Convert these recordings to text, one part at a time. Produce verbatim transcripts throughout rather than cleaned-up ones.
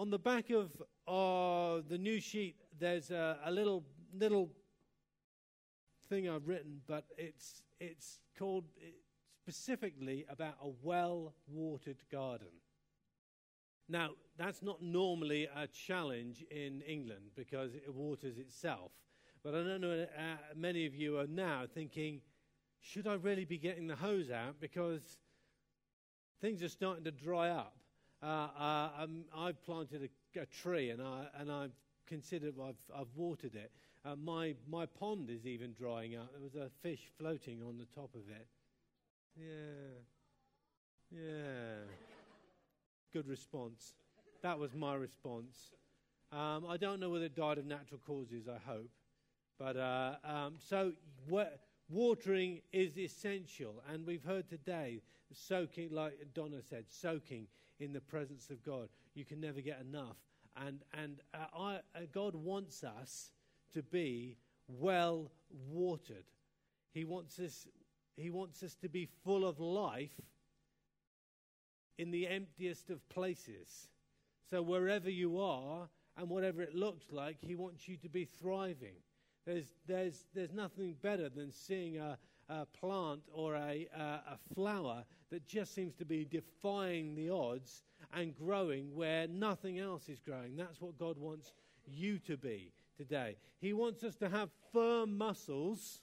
on the back of uh, the new sheet, there's a, a little little thing I've written, but it's it's called it's specifically about a well-watered garden. Now, that's not normally a challenge in England because it waters itself. But I don't know, uh, many of you are now thinking, should I really be getting the hose out because things are starting to dry up? Uh, uh, um, I've planted a, a tree and I and I've considered I've, I've watered it. Uh, my my pond is even drying up. There was a fish floating on the top of it. Yeah, yeah. Good response. That was my response. Um, I don't know whether it died of natural causes. I hope, but uh, um, so. Wa- Watering is essential, and we've heard today, soaking, like Donna said, soaking in the presence of God. You can never get enough, and and uh, I, uh, God wants us to be well watered. He wants us. He wants us to be full of life in the emptiest of places. So wherever you are and whatever it looks like, He wants you to be thriving. There's there's there's nothing better than seeing a, a plant or a, a a flower that just seems to be defying the odds and growing where nothing else is growing. That's what God wants you to be today. He wants us to have firm muscles.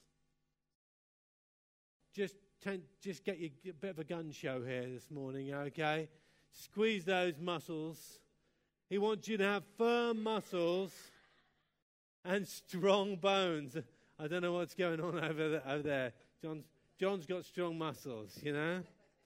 Just ten, just get you a bit of a gun show here this morning, okay? Squeeze those muscles. He wants you to have firm muscles and strong bones. I don't know what's going on over there. Over there. John's, John's got strong muscles, you know.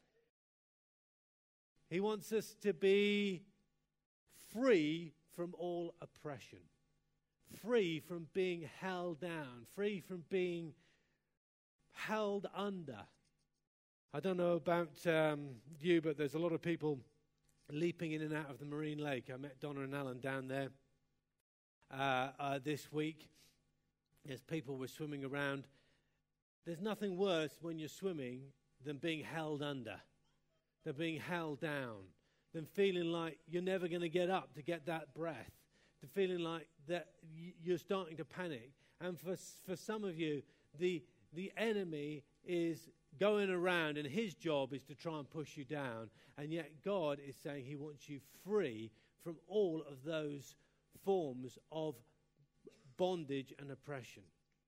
He wants us to be free from all oppression, free from being held down, free from being held under. I don't know about um, you, but there's a lot of people leaping in and out of the Marine Lake. I met Donna and Alan down there Uh, uh, this week, as people were swimming around. There's nothing worse when you're swimming than being held under, than being held down, than feeling like you're never going to get up to get that breath, to feeling like that you're starting to panic. And for for some of you, the the enemy is going around and his job is to try and push you down. And yet God is saying He wants you free from all of those forms of bondage and oppression.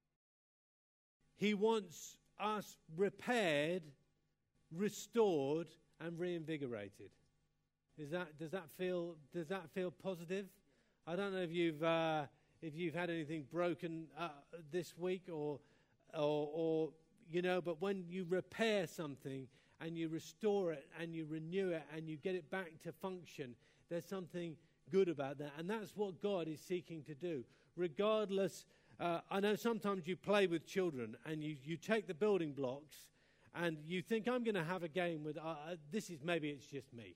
He wants us repaired, restored, and reinvigorated. Is that does that feel does that feel positive? I don't know if you've uh, if you've had anything broken uh, this week or, or or you know, but when you repair something and you restore it and you renew it and you get it back to function, there's something good about that. And that's what God is seeking to do. Regardless, uh, I know sometimes you play with children and you, you take the building blocks and you think, I'm going to have a game with, uh, this is, maybe it's just me.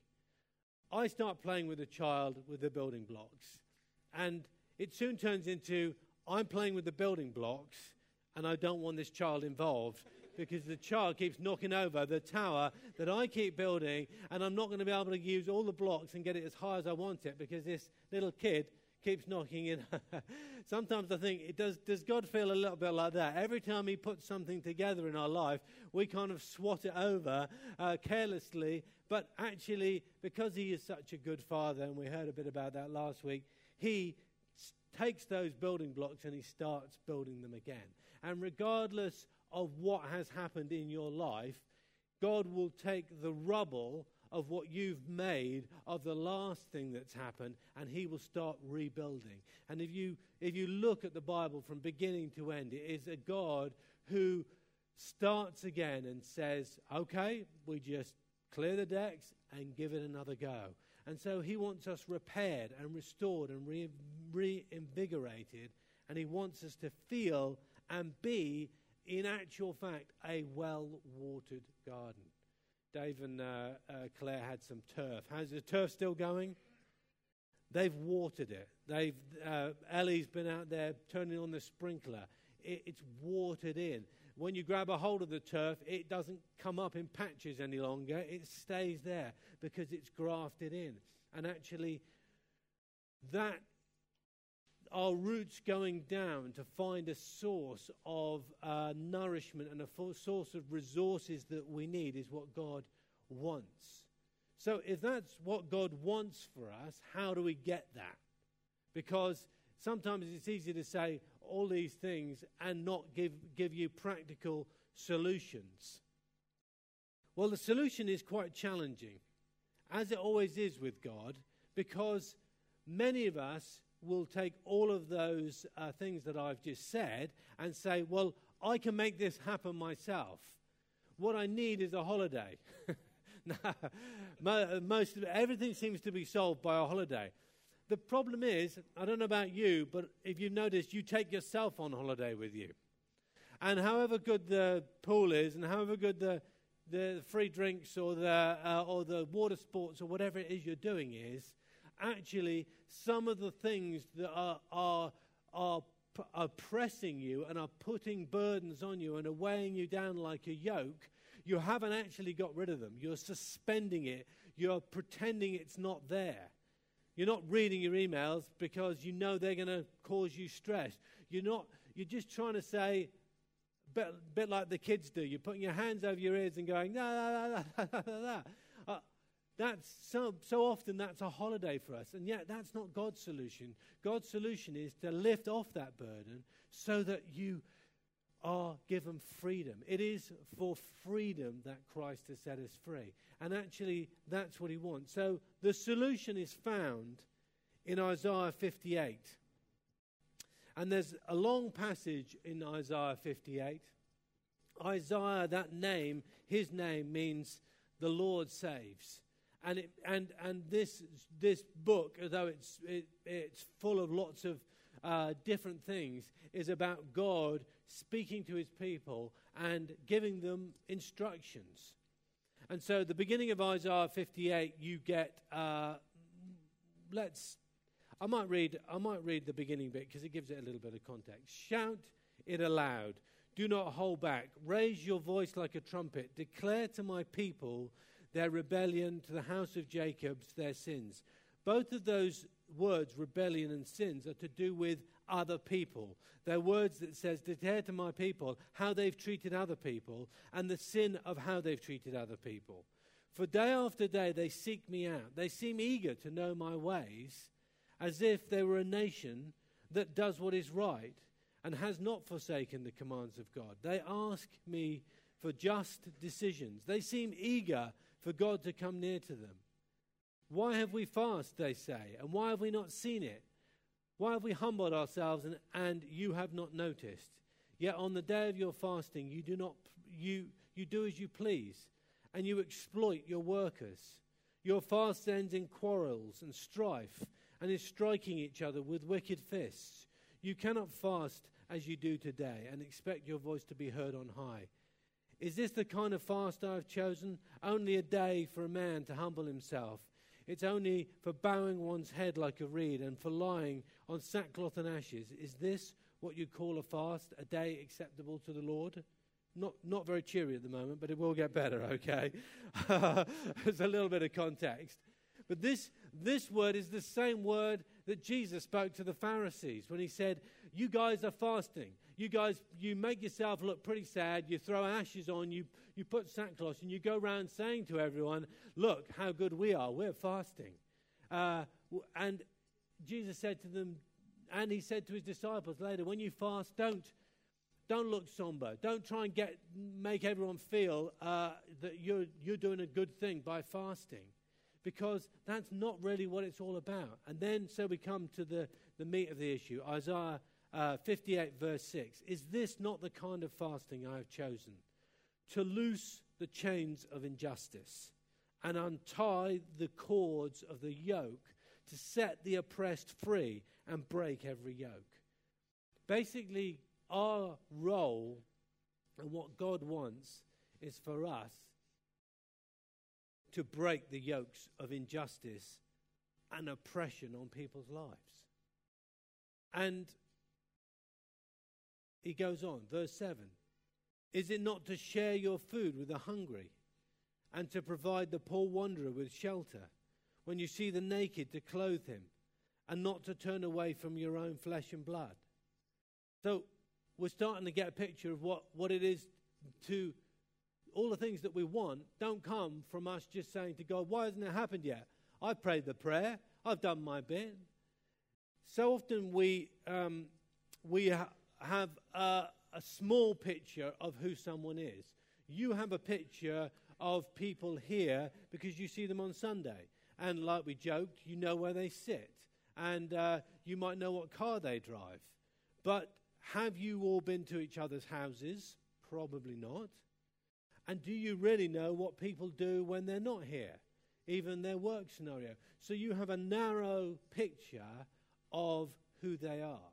I start playing with a child with the building blocks. And it soon turns into, I'm playing with the building blocks and I don't want this child involved because the child keeps knocking over the tower that I keep building, and I'm not going to be able to use all the blocks and get it as high as I want it because this little kid keeps knocking in. Sometimes I think, it does, does God feel a little bit like that? Every time He puts something together in our life, we kind of swat it over uh, carelessly, but actually, because He is such a good Father, and we heard a bit about that last week, He takes those building blocks and He starts building them again. And regardless of what has happened in your life, God will take the rubble of what you've made of the last thing that's happened, and He will start rebuilding. And if you if you look at the Bible from beginning to end, it is a God who starts again and says, okay, we just clear the decks and give it another go. And so He wants us repaired and restored and re- reinvigorated, and He wants us to feel and be, in actual fact, a well-watered garden. Dave and uh, uh, Claire had some turf. How's the turf still going? They've watered it. They've uh, Ellie's been out there turning on the sprinkler. It, it's watered in. When you grab a hold of the turf, it doesn't come up in patches any longer. It stays there because it's grafted in. And actually, that our roots going down to find a source of uh, nourishment and a full source of resources that we need is what God wants. So if that's what God wants for us, how do we get that? Because sometimes it's easy to say all these things and not give, give you practical solutions. Well, the solution is quite challenging, as it always is with God, because many of us will take all of those uh, things that I've just said and say, well, I can make this happen myself. What I need is a holiday. Most of everything seems to be solved by a holiday. The problem is, I don't know about you, but if you've noticed, you take yourself on holiday with you. And however good the pool is, and however good the the free drinks or the uh, or the water sports or whatever it is you're doing is, actually some of the things that are are are are pressing you and are putting burdens on you and are weighing you down like a yoke, you haven't actually got rid of them. You're suspending it. You're pretending it's not there. You're not reading your emails because you know they're going to cause you stress. You're not. You're just trying to say, bit, bit like the kids do. You're putting your hands over your ears and going, no, no, no, no, no, no. Uh, that's so, so often that's a holiday for us. And yet that's not God's solution. God's solution is to lift off that burden so that you are given freedom. It is for freedom that Christ has set us free. And actually, that's what he wants. So the solution is found in Isaiah fifty-eight. And there's a long passage in Isaiah fifty-eight. Isaiah, that name, his name means the Lord saves. And it, and and this this book, although it's it, it's full of lots of uh, different things, is about God speaking to his people and giving them instructions. And so, the beginning of Isaiah fifty-eight, you get. Uh, let's. I might read. I might read the beginning bit because it gives it a little bit of context. Shout it aloud. Do not hold back. Raise your voice like a trumpet. Declare to my people their rebellion, to the house of Jacob their sins. Both of those words, rebellion and sins, are to do with other people. They're words that says, declare to my people how they've treated other people and the sin of how they've treated other people. For day after day they seek me out. They seem eager to know my ways, as if they were a nation that does what is right and has not forsaken the commands of God. They ask me for just decisions. They seem eager for God to come near to them. Why have we fasted, they say, and why have we not seen it? Why have we humbled ourselves and, and you have not noticed? Yet on the day of your fasting you do not you you do as you please, and you exploit your workers. Your fast ends in quarrels and strife, and in striking each other with wicked fists. You cannot fast as you do today and expect your voice to be heard on high. Is this the kind of fast I have chosen? Only a day for a man to humble himself. It's only for bowing one's head like a reed and for lying on sackcloth and ashes. Is this what you call a fast, a day acceptable to the Lord? Not not very cheery at the moment, but it will get better, okay? There's a little bit of context. But this this word is the same word that Jesus spoke to the Pharisees when he said, you guys are fasting. You guys, you make yourself look pretty sad. You throw ashes on, you, you put sackcloth, and you go around saying to everyone, look how good we are. We're fasting. Uh, and Jesus said to them, and he said to his disciples later, when you fast, don't don't look somber. Don't try and get make everyone feel uh, that you're you're doing a good thing by fasting, because that's not really what it's all about. And then so we come to the, the meat of the issue. Isaiah uh, fifty-eight verse six. Is this not the kind of fasting I have chosen? To loose the chains of injustice and untie the cords of the yoke, to set the oppressed free and break every yoke. Basically, our role and what God wants is for us to break the yokes of injustice and oppression on people's lives. And he goes on, verse seven. Is it not to share your food with the hungry and to provide the poor wanderer with shelter? When you see the naked, to clothe him and not to turn away from your own flesh and blood. So we're starting to get a picture of what, what it is to, all the things that we want don't come from us just saying to God, why hasn't it happened yet? I've prayed the prayer. I've done my bit. So often we um, we ha- have a, a small picture of who someone is. You have a picture of people here because you see them on Sunday. And like we joked, you know where they sit. And uh, you might know what car they drive. But have you all been to each other's houses? Probably not. And do you really know what people do when they're not here? Even their work scenario. So you have a narrow picture of who they are.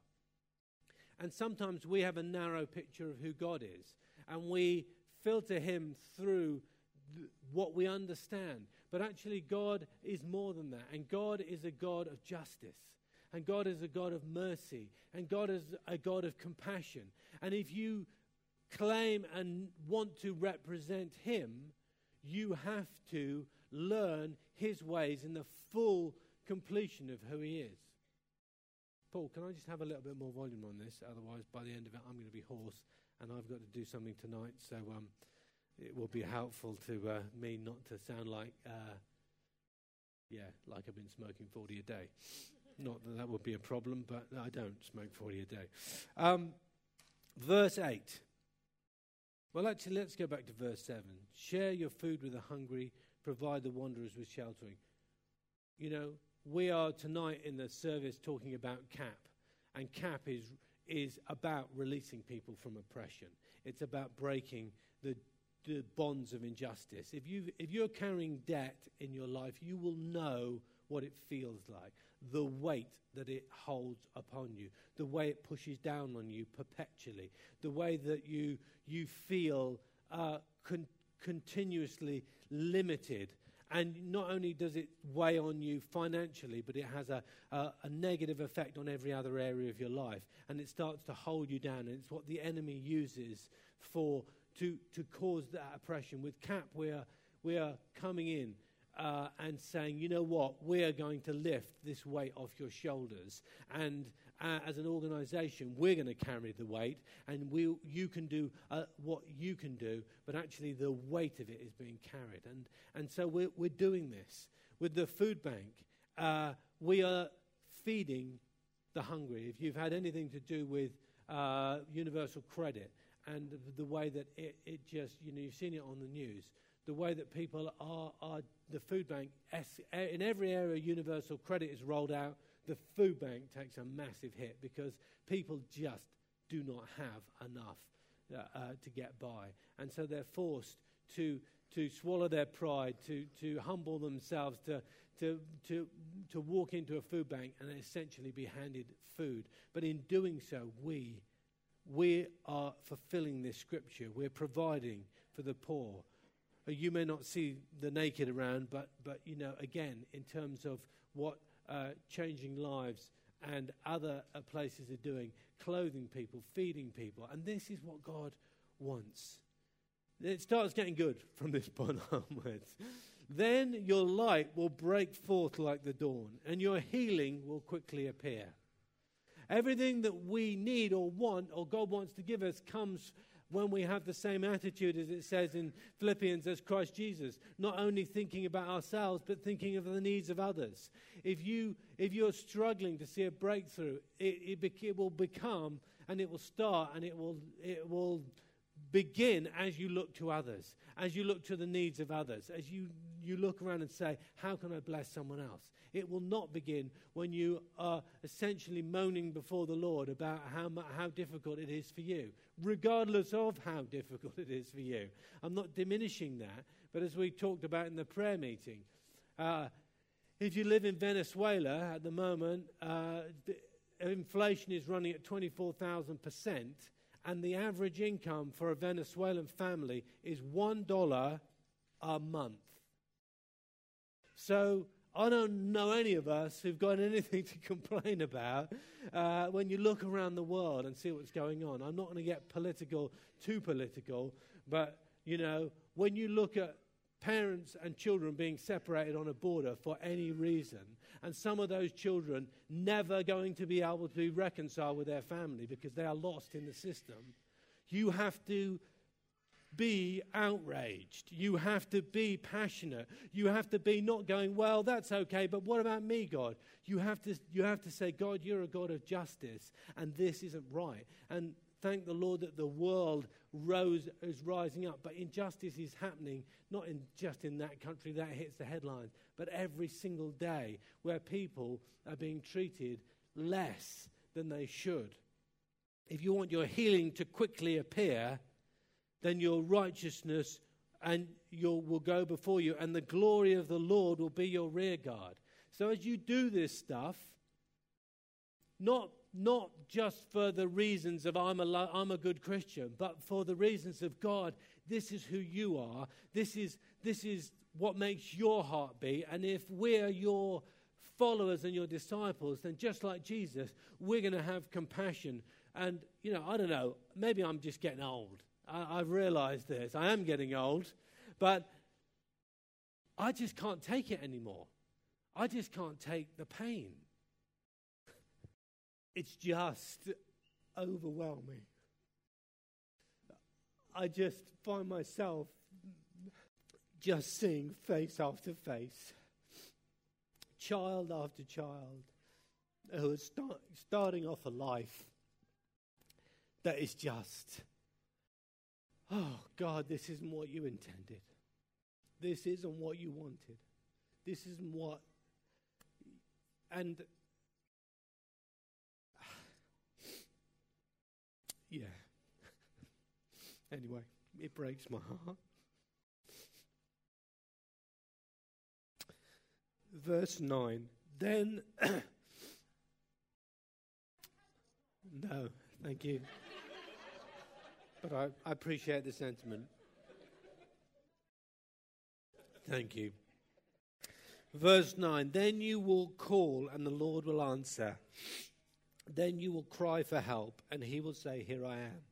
And sometimes we have a narrow picture of who God is. And we filter him through th- what we understand. But actually God is more than that. And God is a God of justice. And God is a God of mercy. And God is a God of compassion. And if you claim and want to represent him, you have to learn his ways in the full completion of who he is. Paul, can I just have a little bit more volume on this? Otherwise, by the end of it, I'm going to be hoarse, and I've got to do something tonight. So um, it will be helpful to uh, me not to sound like, uh, yeah, like I've been smoking forty a day. Not that that would be a problem, but I don't smoke forty a day. Um, verse eight. Well, actually, let's go back to verse seven. Share your food with the hungry, provide the wanderers with sheltering. You know, we are tonight in the service talking about C A P, and C A P is is about releasing people from oppression. It's about breaking the, the bonds of injustice. If you if you're carrying debt in your life, you will know what it feels like, the weight that it holds upon you, the way it pushes down on you perpetually, the way that you you feel uh, con- continuously limited. And not only does it weigh on you financially, but it has a, a, a negative effect on every other area of your life. And it starts to hold you down. And it's what the enemy uses for to, to cause that oppression. With C A P, we are, we are coming in uh, and saying, you know what, we are going to lift this weight off your shoulders. And uh, as an organization, we're going to carry the weight. And we, you can do uh, what you can do, but actually the weight of it is being carried. And and so we're, we're doing this. With the food bank, uh, we are feeding the hungry. If you've had anything to do with uh, Universal Credit and the, the way that it, it just, you know, you've seen it on the news, the way that people are, are the food bank, in every area Universal Credit is rolled out, the food bank takes a massive hit because people just do not have enough uh, uh, to get by. And so they're forced to to swallow their pride, to to humble themselves, to to to to walk into a food bank and essentially be handed food. But in doing so, we we are fulfilling this scripture. We're providing for the poor. You may not see the naked around, but but you know, again, in terms of what uh, changing lives and other uh, places are doing, clothing people, feeding people, and this is what God wants. It starts getting good from this point onwards. Then your light will break forth like the dawn, and your healing will quickly appear. Everything that we need or want or God wants to give us comes when we have the same attitude, as it says in Philippians, as Christ Jesus, not only thinking about ourselves, but thinking of the needs of others. If, you, if you're struggling to see a breakthrough, it, it, bec- it will become, and it will start, and it will it will begin as you look to others, as you look to the needs of others, as you, you look around and say, how can I bless someone else? It will not begin when you are essentially moaning before the Lord about how mu- how difficult it is for you, regardless of how difficult it is for you. I'm not diminishing that, but as we talked about in the prayer meeting, uh, if you live in Venezuela at the moment, uh, the inflation is running at twenty-four thousand percent, and the average income for a Venezuelan family is one dollar a month. So I don't know any of us who've got anything to complain about uh, when you look around the world and see what's going on. I'm not going to get political, too political, but, you know, when you look at parents and children being separated on a border for any reason, And some of those children never going to be able to be reconciled with their family because they are lost in the system. You have to be outraged. You have to be passionate. You have to be not going, well, that's okay, but what about me, God? You have to, you have to say, God, you're a God of justice, and this isn't right. And thank the Lord that the world rose is rising up, but injustice is happening, not in just in that country that hits the headlines, but every single day where people are being treated less than they should. If you want your healing to quickly appear, then your righteousness and your will go before you, and the glory of the Lord will be your rear guard. So as you do this stuff, not not just for the reasons of I'm a lo- I'm a good Christian, but for the reasons of God, this is who you are. This is this is what makes your heart beat. And if we're your followers and your disciples, then just like Jesus, we're going to have compassion. And, you know, I don't know, maybe I'm just getting old. I, I've realized this. I am getting old, but I just can't take it anymore. I just can't take the pain. It's just overwhelming. I just find myself just seeing face after face, child after child, who is start, starting off a life that is just, oh God, this isn't what you intended. This isn't what you wanted. This isn't what, and yeah. Anyway, it breaks my heart. Verse nine. Then, no, thank you. But I, I appreciate the sentiment. Thank you. Verse nine. Then you will call and the Lord will answer. Then you will cry for help and he will say, here I am.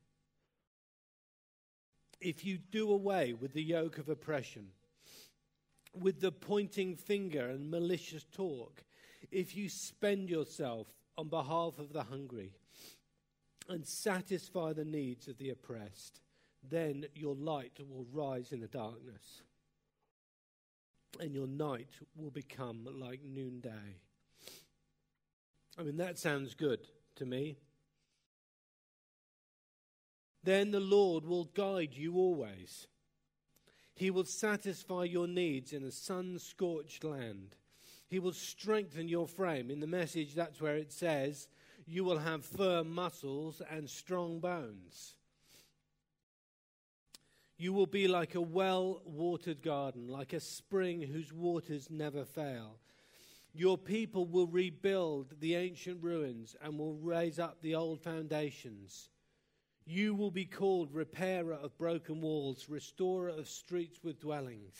If you do away with the yoke of oppression, with the pointing finger and malicious talk, if you spend yourself on behalf of the hungry and satisfy the needs of the oppressed, then your light will rise in the darkness and your night will become like noonday. I mean, that sounds good to me. Then the Lord will guide you always. He will satisfy your needs in a sun-scorched land. He will strengthen your frame. In the Message, that's where it says, you will have firm muscles and strong bones. You will be like a well-watered garden, like a spring whose waters never fail. Your people will rebuild the ancient ruins and will raise up the old foundations. You will be called repairer of broken walls, restorer of streets with dwellings.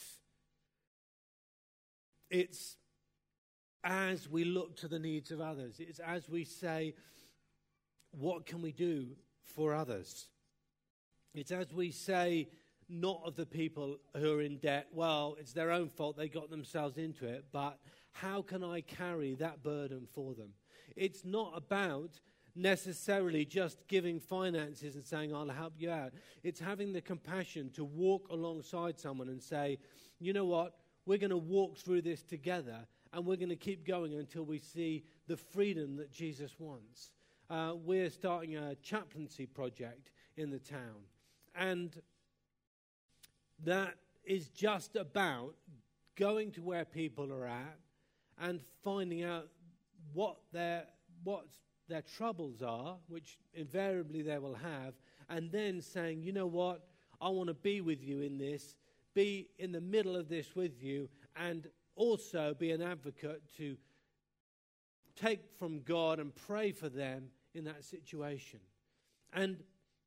It's as we look to the needs of others. It's as we say, what can we do for others? It's as we say, not of the people who are in debt, well, it's their own fault, they got themselves into it, but how can I carry that burden for them? It's not about necessarily just giving finances and saying, I'll help you out. It's having the compassion to walk alongside someone and say, you know what, we're going to walk through this together and we're going to keep going until we see the freedom that Jesus wants. Uh, we're starting a chaplaincy project in the town, and that is just about going to where people are at and finding out what their what's their troubles are, which invariably they will have, and then saying, you know what, I want to be with you in this, be in the middle of this with you, and also be an advocate to take from God and pray for them in that situation. And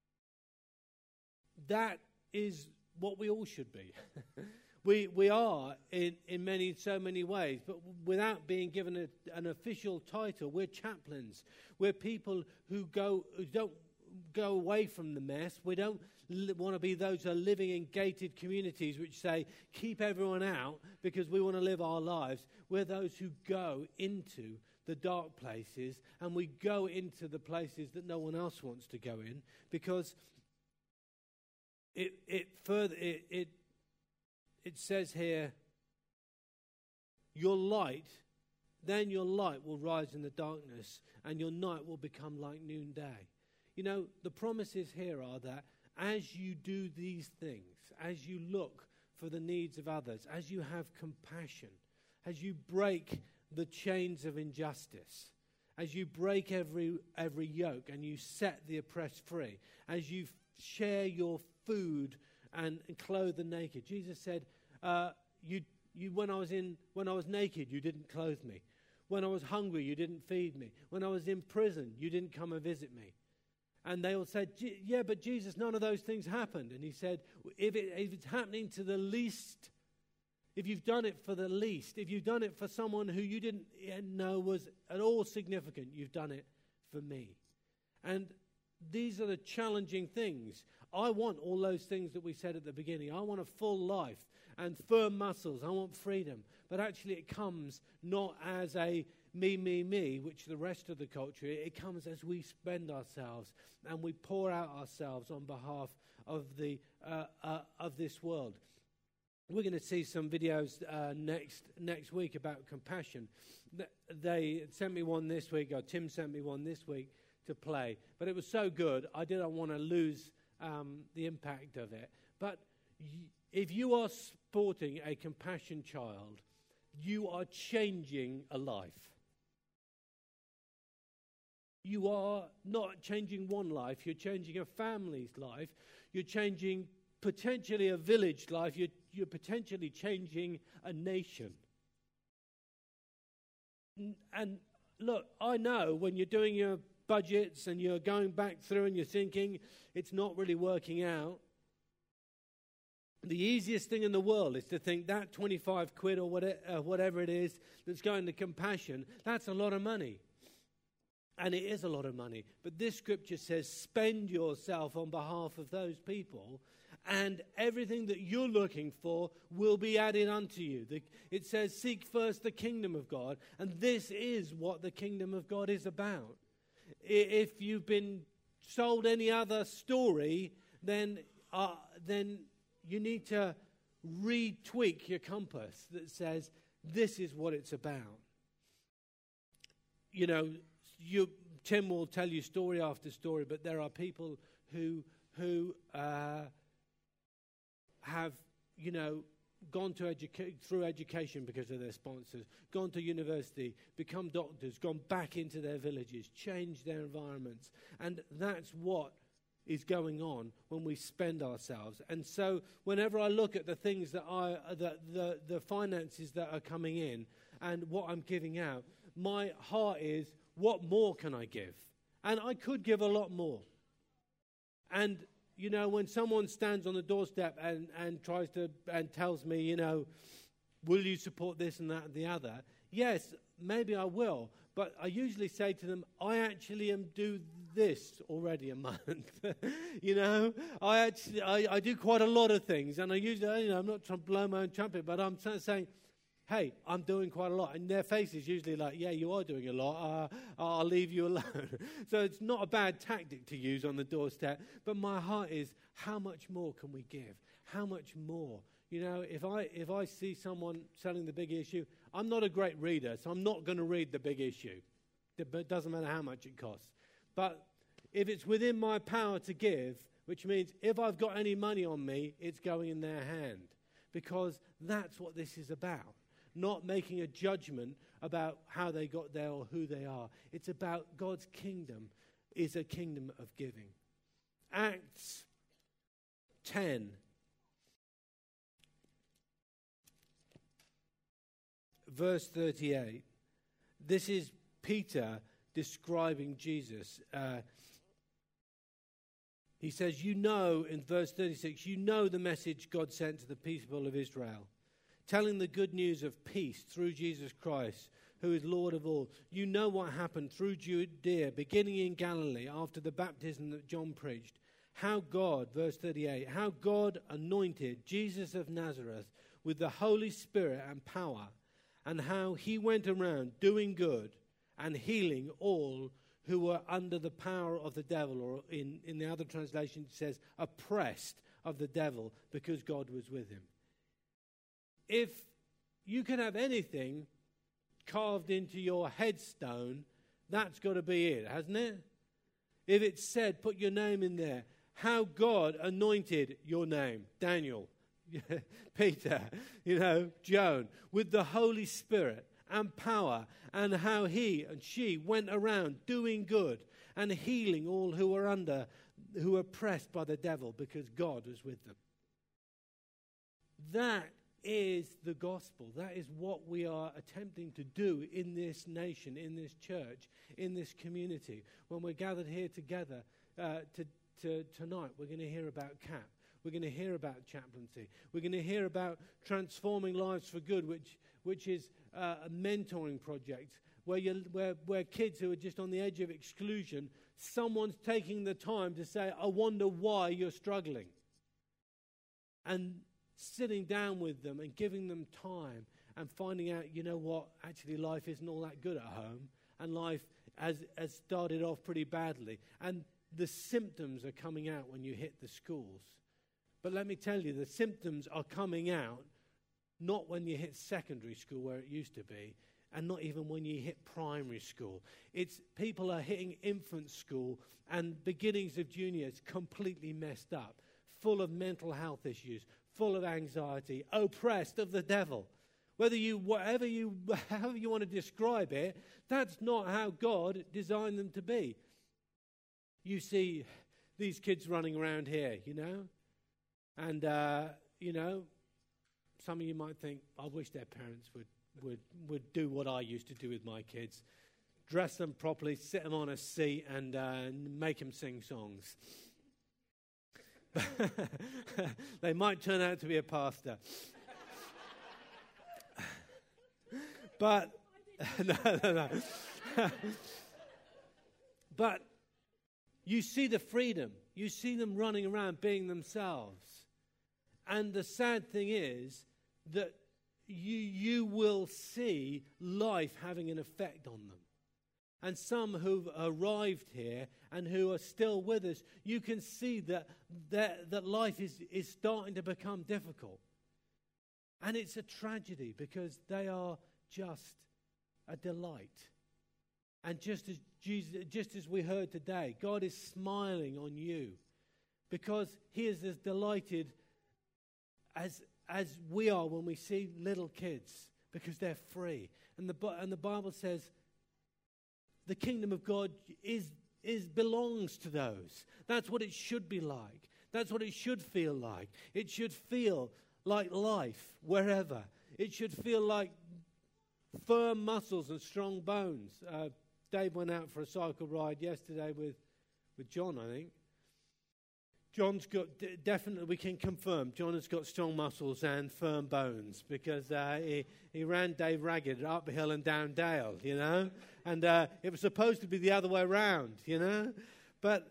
that is what we all should be. We we are in, in many so many ways, but without being given a, an official title, we're chaplains. We're people who go who don't go away from the mess. We don't li- want to be those who are living in gated communities which say, keep everyone out because we want to live our lives. We're those who go into the dark places, and we go into the places that no one else wants to go in, because it it further it it, it says here, your light, then your light will rise in the darkness, and your night will become like noonday. You know, the promises here are that as you do these things, as you look for the needs of others, as you have compassion, as you break the chains of injustice, as you break every every yoke and you set the oppressed free, as you f- share your food and, and clothe the naked. Jesus said, uh, "You, you, when I was in, when I was naked, you didn't clothe me. When I was hungry, you didn't feed me. When I was in prison, you didn't come and visit me." And they all said, "Yeah, but Jesus, none of those things happened." And he said, "If, it, if it's happening to the least." If you've done it for the least, if you've done it for someone who you didn't know was at all significant, you've done it for me. And these are the challenging things. I want all those things that we said at the beginning. I want a full life and firm muscles. I want freedom. But actually it comes not as a me, me, me, which the rest of the culture, it comes as we spend ourselves and we pour out ourselves on behalf of the uh, uh, of this world. We're going to see some videos uh, next next week about compassion. They sent me one this week, or Tim sent me one this week to play. But it was so good, I didn't want to lose um, the impact of it. But y- if you are sporting a compassion child, you are changing a life. You are not changing one life, you're changing a family's life. You're changing potentially a village life. You're, you're potentially changing a nation. N- and look, I know when you're doing your budgets and you're going back through and you're thinking it's not really working out, the easiest thing in the world is to think that twenty-five quid or whatever, uh, whatever it is that's going to compassion, that's a lot of money. And it is a lot of money. But this scripture says, spend yourself on behalf of those people, and everything that you're looking for will be added unto you. The, it says, seek first the kingdom of God. And this is what the kingdom of God is about. I, if you've been sold any other story, then uh, then you need to retweak your compass that says, this is what it's about. You know, you, Tim will tell you story after story, but there are people who who uh, have, you know, gone to educa- through education because of their sponsors, gone to university, become doctors, gone back into their villages, changed their environments. And that's what is going on when we spend ourselves. And so whenever I look at the things that I, the, the, the finances that are coming in and what I'm giving out, my heart is, what more can I give? And I could give a lot more. And you know, when someone stands on the doorstep and, and tries to, and tells me, you know, will you support this and that and the other? Yes, maybe I will. But I usually say to them, I actually am do this already a month. you know, I actually, I, I do quite a lot of things. And I usually, you know, I'm not trying to blow my own trumpet, but I'm saying, hey, I'm doing quite a lot. And their face is usually like, yeah, you are doing a lot. Uh, I'll leave you alone. So it's not a bad tactic to use on the doorstep. But my heart is, how much more can we give? How much more? You know, if I if I see someone selling the big issue, I'm not a great reader, so I'm not going to read the big issue. It doesn't matter how much it costs. But if it's within my power to give, which means if I've got any money on me, it's going in their hand. Because that's what this is about. Not making a judgment about how they got there or who they are. It's about God's kingdom is a kingdom of giving. Acts ten. Verse thirty-eight. This is Peter describing Jesus. Uh, he says, you know, in verse thirty-six, you know the message God sent to the people of Israel, telling the good news of peace through Jesus Christ, who is Lord of all. You know what happened through Judea, beginning in Galilee, after the baptism that John preached. How God, verse thirty-eight, how God anointed Jesus of Nazareth with the Holy Spirit and power, and how he went around doing good and healing all who were under the power of the devil, or in, in the other translation it says oppressed of the devil, because God was with him. If you can have anything carved into your headstone, that's got to be it, hasn't it? If it said, put your name in there, how God anointed your name, Daniel, Peter, you know, Joan, with the Holy Spirit and power, and how he and she went around doing good and healing all who were under, who were oppressed by the devil, because God was with them. That is the gospel. That is what we are attempting to do in this nation, in this church, in this community. When we're gathered here together uh, to, to, tonight, we're going to hear about C A P. We're going to hear about chaplaincy. We're going to hear about transforming lives for good, which which is uh, a mentoring project where you where where kids who are just on the edge of exclusion, someone's taking the time to say, "I wonder why you're struggling," and sitting down with them and giving them time and finding out, you know what, actually life isn't all that good at home, and life has has started off pretty badly, and the symptoms are coming out when you hit the schools. But let me tell you, the symptoms are coming out not when you hit secondary school, where it used to be, and not even when you hit primary school. It's people are hitting infant school and beginnings of juniors completely messed up, full of mental health issues, full of anxiety, oppressed of the devil. Whether you, whatever you, however you want to describe it, that's not how God designed them to be. You see these kids running around here, you know, and, uh, you know, some of you might think, I wish their parents would, would, would do what I used to do with my kids. Dress them properly, sit them on a seat, and uh, make them sing songs. They might turn out to be a pastor. But, no, no, no. But you see the freedom. You see them running around being themselves. And the sad thing is that you, you will see life having an effect on them. And some who've arrived here and who are still with us, you can see that, that, that life is, is starting to become difficult. And it's a tragedy, because they are just a delight. And just as Jesus, just as we heard today, God is smiling on you, because he is as delighted as as we are when we see little kids, because they're free. And the and the Bible says the kingdom of God is is belongs to those. That's what it should be like. That's what it should feel like. It should feel like life wherever. It should feel like firm muscles and strong bones. Uh, Dave went out for a cycle ride yesterday with, with John, I think. John's got, d- definitely we can confirm, John has got strong muscles and firm bones, because uh, he, he ran Dave ragged up hill and down dale, you know. And uh, it was supposed to be the other way around, you know. But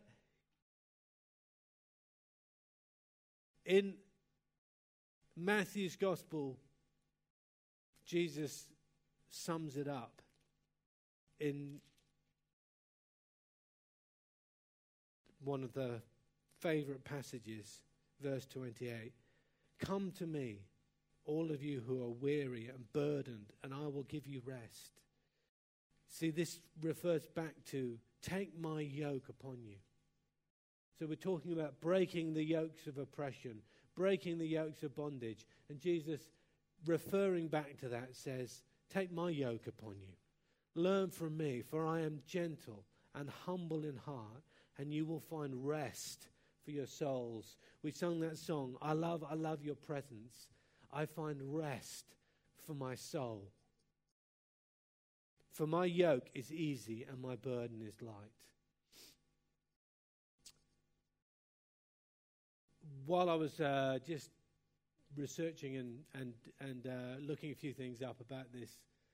in Matthew's Gospel, Jesus sums it up in one of the favorite passages, verse twenty-eight. Come to me, all of you who are weary and burdened, and I will give you rest. See, this refers back to take my yoke upon you. So we're talking about breaking the yokes of oppression, breaking the yokes of bondage. And Jesus, referring back to that, says, take my yoke upon you. Learn from me, for I am gentle and humble in heart, and you will find rest for your souls. We sung that song, I love, I love your presence. I find rest for my soul. For my yoke is easy and my burden is light. While I was uh, just researching and and and uh, looking a few things up about this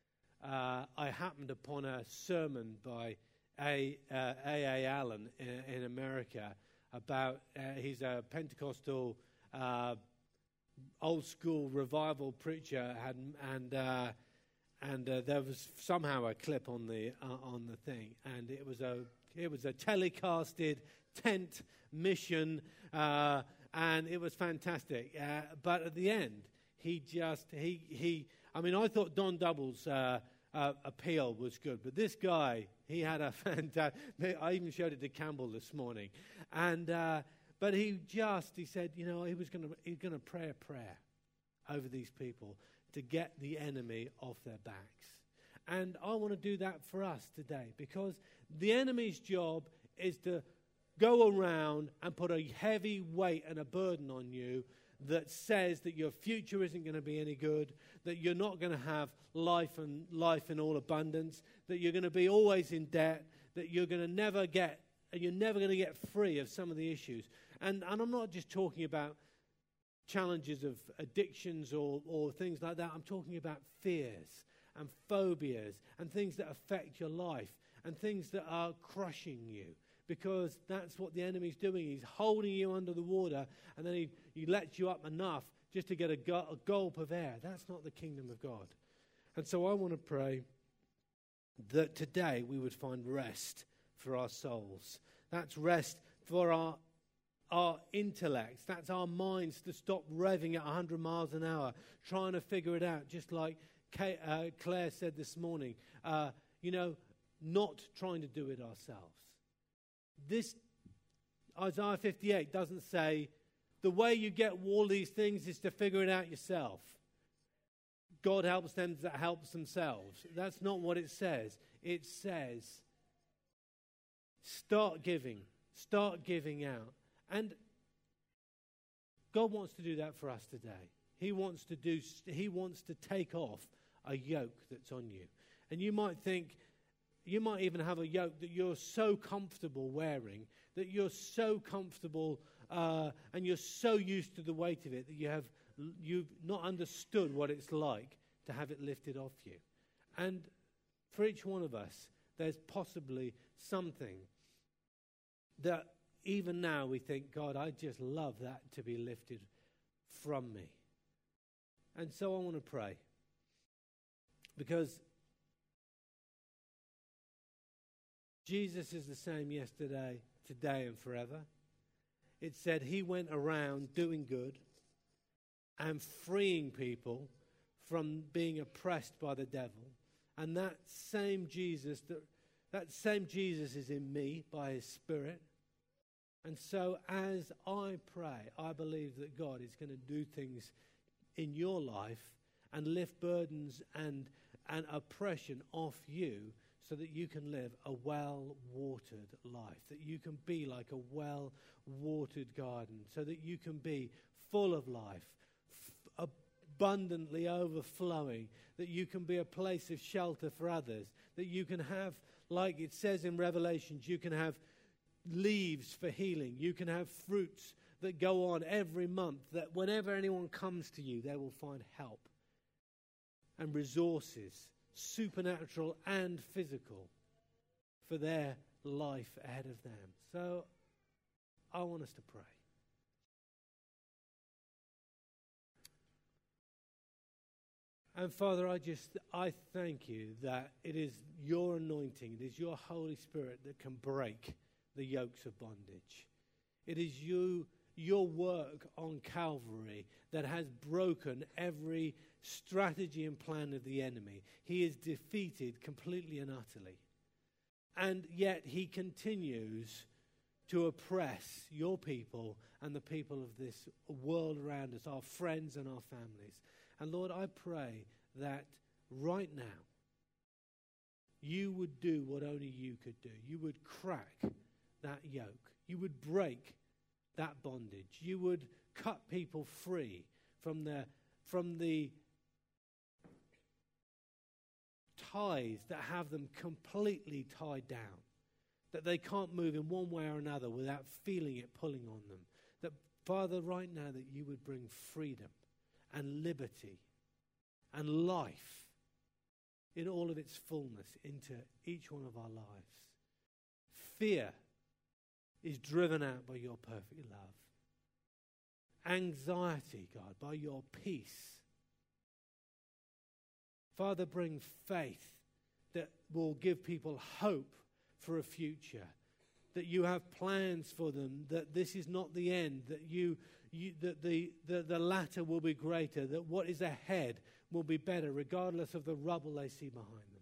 uh, I happened upon a sermon by A. Uh, A. A. Allen in, in America about, uh, he's a Pentecostal, uh, old school revival preacher, had, and uh, and uh, there was somehow a clip on the uh, on the thing, and it was a it was a telecasted tent mission, uh, and it was fantastic. Uh, but at the end, he just he he. I mean, I thought Don Double's uh, uh, appeal was good, but this guy, he had a fantastic. I even showed it to Campbell this morning, and. Uh, But he just, he said, you know, he was going to he's going to pray a prayer over these people to get the enemy off their backs. And I want to do that for us today, because the enemy's job is to go around and put a heavy weight and a burden on you that says that your future isn't going to be any good, that you're not going to have life and life in all abundance, that you're going to be always in debt, that you're going to never get, you're never going to get free of some of the issues. And, and I'm not just talking about challenges of addictions or, or things like that. I'm talking about fears and phobias and things that affect your life and things that are crushing you, because that's what the enemy's doing. He's holding you under the water, and then he, he lets you up enough just to get a, gu- a gulp of air. That's not the kingdom of God. And so I want to pray that today we would find rest for our souls. That's rest for our our intellects. That's our minds to stop revving at one hundred miles an hour, trying to figure it out, just like Kay, uh, Claire said this morning. Uh, you know, not trying to do it ourselves. This Isaiah fifty-eight doesn't say the way you get all these things is to figure it out yourself. God helps them that helps themselves. That's not what it says. It says, start giving. Start giving out. And God wants to do that for us today. He wants to do. He wants to take off a yoke that's on you. And you might think, you might even have a yoke that you're so comfortable wearing, that you're so comfortable uh, and you're so used to the weight of it that you have you've not understood what it's like to have it lifted off you. And for each one of us, there's possibly something that even now we think, God, I just love that to be lifted from me. And so I want to pray, because Jesus is the same yesterday, today, and forever. It said he went around doing good and freeing people from being oppressed by the devil. And that same Jesus, that, that same Jesus is in me by his Spirit. And so as I pray, I believe that God is going to do things in your life and lift burdens and, and oppression off you, so that you can live a well-watered life, that you can be like a well-watered garden, so that you can be full of life, f- abundantly overflowing, that you can be a place of shelter for others, that you can have, like it says in Revelations, you can have leaves for healing. You can have fruits that go on every month, that whenever anyone comes to you, they will find help and resources, supernatural and physical, for their life ahead of them. So I want us to pray. And Father, I just, I thank you that it is your anointing, it is your Holy Spirit that can break the yokes of bondage. It is you, your work on Calvary that has broken every strategy and plan of the enemy. He is defeated completely and utterly. And yet he continues to oppress your people and the people of this world around us, our friends and our families. And Lord, I pray that right now you would do what only you could do. You would crack that yoke. You would break that bondage. You would cut people free from the from the ties that have them completely tied down, that they can't move in one way or another without feeling it pulling on them. That, Father, right now, that you would bring freedom and liberty and life in all of its fullness into each one of our lives. Fear is driven out by your perfect love. Anxiety, God, by your peace. Father, bring faith that will give people hope for a future, that you have plans for them, that this is not the end, that you, you that the, the, the latter will be greater, that what is ahead will be better, regardless of the rubble they see behind them.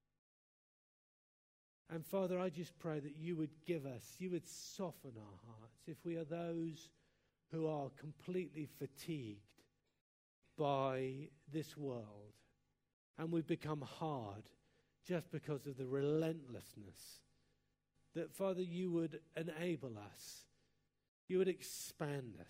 And Father, I just pray that you would give us, you would soften our hearts if we are those who are completely fatigued by this world and we've become hard just because of the relentlessness, that Father, you would enable us, you would expand us.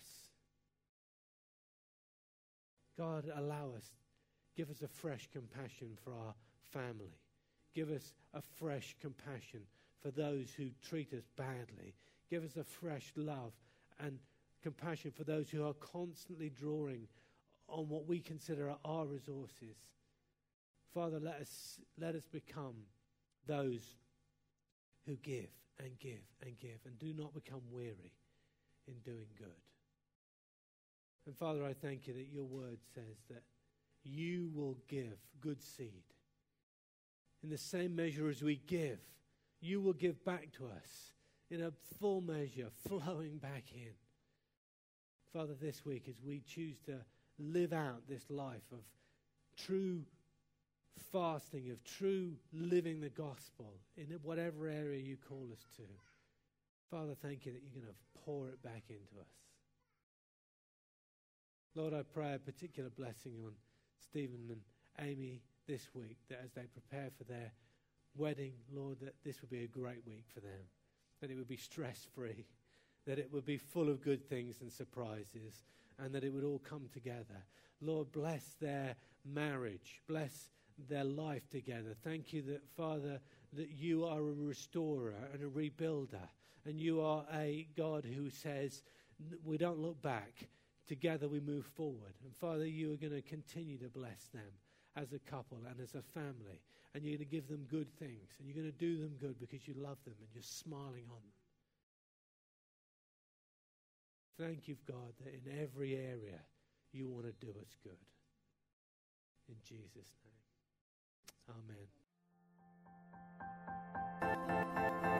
God, allow us, give us a fresh compassion for our family. Give us a fresh compassion for those who treat us badly. Give us a fresh love and compassion for those who are constantly drawing on what we consider our resources. Father, let us, let us become those who give and give and give and do not become weary in doing good. And Father, I thank you that your word says that you will give good seed. In the same measure as we give, you will give back to us in a full measure, flowing back in. Father, this week as we choose to live out this life of true fasting, of true living the gospel in whatever area you call us to, Father, thank you that you're going to pour it back into us. Lord, I pray a particular blessing on Stephen and Amy this week, that as they prepare for their wedding, Lord, that this would be a great week for them, that it would be stress-free, that it would be full of good things and surprises, and that it would all come together. Lord, bless their marriage, bless their life together. Thank you that, Father, that you are a restorer and a rebuilder, and you are a God who says, we don't look back, together we move forward. And Father, you are going to continue to bless them as a couple and as a family, and you're going to give them good things, and you're going to do them good because you love them and you're smiling on them. Thank you, God, that in every area you want to do us good. In Jesus' name, amen.